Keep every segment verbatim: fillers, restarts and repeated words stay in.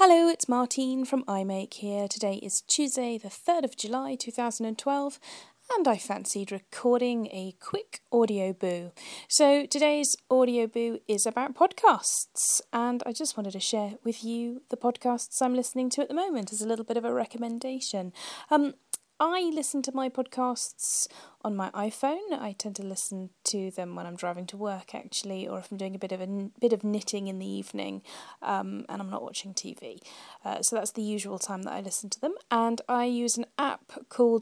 Hello, it's Martine from iMake here. Today is Tuesday, the third of July two thousand twelve, and I fancied recording a quick audio boo. So today's audio boo is about podcasts, and I just wanted to share with you the podcasts I'm listening to at the moment as a little bit of a recommendation. Um, I listen to my podcasts on my iPhone. I tend to listen to them when I'm driving to work, actually, or if I'm doing a bit of a n- bit of knitting in the evening, um, and I'm not watching T V. Uh, so that's the usual time that I listen to them. And I use an app called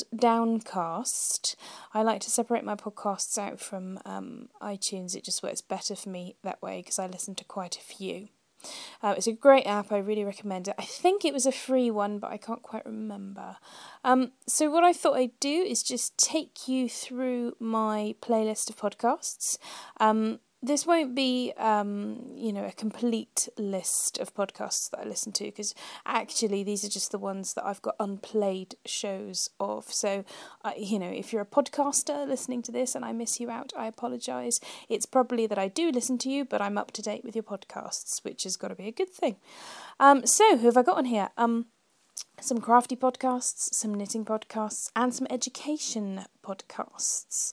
Downcast. I like to separate my podcasts out from um, iTunes. It just works better for me that way because I listen to quite a few. Uh, it's a great app, I really recommend it. I think it was a free one, but I can't quite remember. Um, so what I thought I'd do is just take you through my playlist of podcasts. Um, this won't be, um, you know, a complete list of podcasts that I listen to, because actually these are just the ones that I've got unplayed shows of. So, uh, you know, if you're a podcaster listening to this and I miss you out, I apologise. It's probably that I do listen to you, but I'm up to date with your podcasts, which has got to be a good thing. Um, so, who have I got on here? Um, some crafty podcasts, some knitting podcasts, and some education podcasts.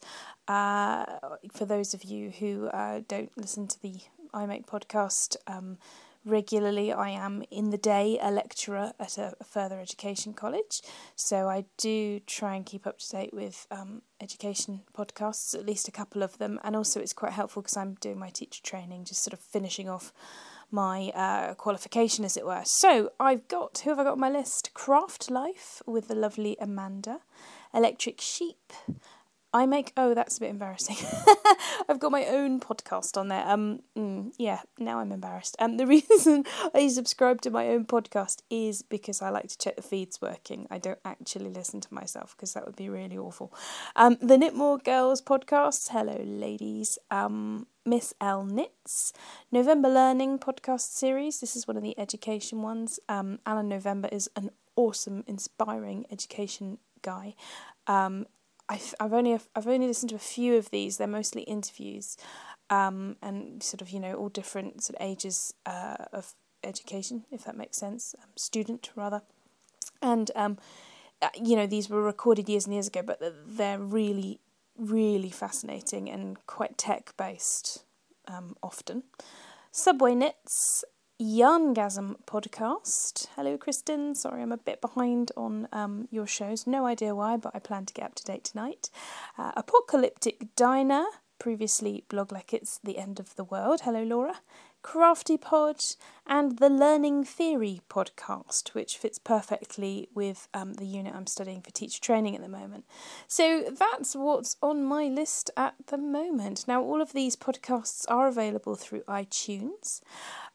Uh, for those of you who uh, don't listen to the iMake podcast um, regularly, I am in the day a lecturer at a, a further education college, so I do try and keep up to date with um, education podcasts, at least a couple of them, and also it's quite helpful because I'm doing my teacher training, just sort of finishing off my uh, qualification, as it were. So I've got, who have I got on my list? Craft Life with the lovely Amanda, Electric Sheep, iMake, oh, that's a bit embarrassing. I've got my own podcast on there. Um, mm, yeah, now I'm embarrassed. Um, the reason I subscribe to my own podcast is because I like to check the feed's working. I don't actually listen to myself because that would be really awful. Um, the Knitmore Girls podcast, hello ladies. Um, Miss L Knits, November Learning podcast series. This is one of the education ones. Um, Alan November is an awesome, inspiring education guy. Um, I've I've only I've only listened to a few of these. They're mostly interviews, um, and sort of, you know, all different sort of ages uh, of education, if that makes sense. Um, student rather, and um, you know, these were recorded years and years ago, but they're really really fascinating and quite tech based. Um, often, Subway Knits, Yarngasm podcast. Hello, Kristen. Sorry, I'm a bit behind on um, your shows. No idea why, but I plan to get up to date tonight. Uh, Apocalyptic Diner, previously Blog Like It's the End of the World. Hello, Laura. Crafty Pod, and the Learning Theory podcast, which fits perfectly with um, the unit I'm studying for teacher training at the moment. So that's what's on my list at the moment. Now, all of these podcasts are available through iTunes,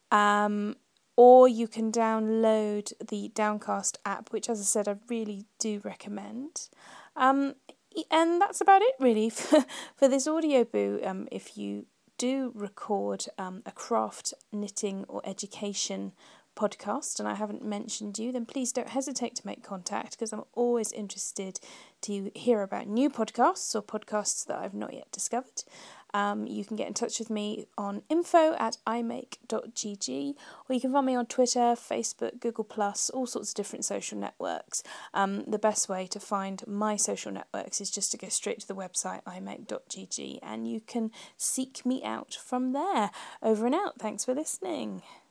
um, or you can download the Downcast app, which, as I said, I really do recommend. Um, and that's about it, really, for, for this audio boo. Um, if you do record um, a craft, knitting or education podcast and I haven't mentioned you, then please don't hesitate to make contact, because I'm always interested to hear about new podcasts or podcasts that I've not yet discovered. Um, you can get in touch with me on info at imake dot g g, or you can find me on Twitter, Facebook, Google plus, all sorts of different social networks. Um, the best way to find my social networks is just to go straight to the website imake dot g g, and you can seek me out from there. Over and out. Thanks for listening.